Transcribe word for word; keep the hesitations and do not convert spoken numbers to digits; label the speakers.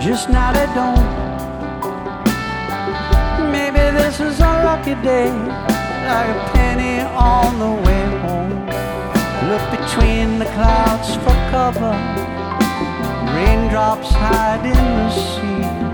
Speaker 1: just now they don't. Maybe this is a lucky day, like a penny on the way home. Look between the clouds for cover, raindrops hide in the sea.